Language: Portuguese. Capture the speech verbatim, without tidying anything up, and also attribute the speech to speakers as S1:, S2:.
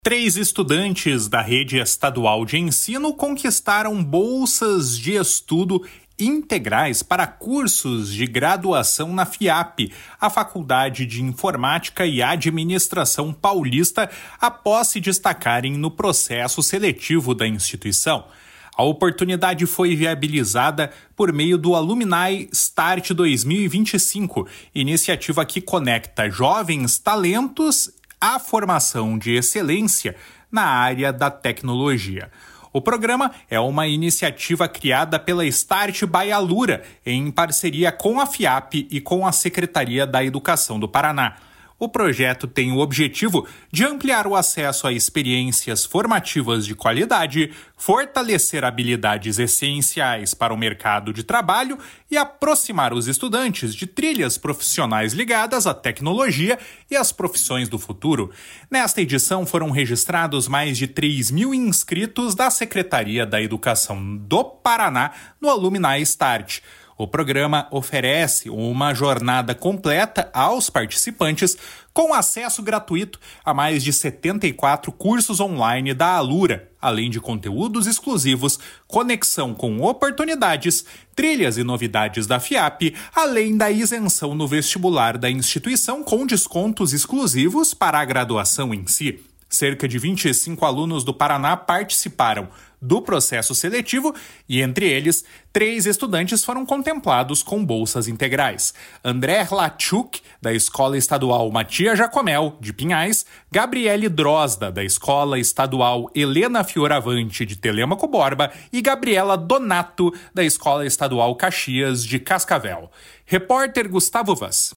S1: Três estudantes da rede estadual de ensino conquistaram bolsas de estudo integrais para cursos de graduação na FIAP, a Faculdade de Informática e Administração Paulista, após se destacarem no processo seletivo da instituição. A oportunidade foi viabilizada por meio do Alumni Start dois mil e vinte e cinco, iniciativa que conecta jovens talentos à formação de excelência na área da tecnologia. O programa é uma iniciativa criada pela Start by Alura, em parceria com a FIAP e com a Secretaria da Educação do Paraná. O projeto tem o objetivo de ampliar o acesso a experiências formativas de qualidade, fortalecer habilidades essenciais para o mercado de trabalho e aproximar os estudantes de trilhas profissionais ligadas à tecnologia e às profissões do futuro. Nesta edição foram registrados mais de três mil inscritos da Secretaria da Educação do Paraná no Alumni Start. O programa oferece uma jornada completa aos participantes com acesso gratuito a mais de setenta e quatro cursos online da Alura, além de conteúdos exclusivos, conexão com oportunidades, trilhas e novidades da FIAP, além da isenção no vestibular da instituição com descontos exclusivos para a graduação em si. Cerca de vinte e cinco alunos do Paraná participaram do processo seletivo e, entre eles, três estudantes foram contemplados com bolsas integrais. André Lachuk, da Escola Estadual Matias Jacomel, de Pinhais, Gabriele Drosda, da Escola Estadual Helena Fioravante, de Telêmaco Borba, e Gabriela Donato, da Escola Estadual Caxias, de Cascavel. Repórter Gustavo Vaz.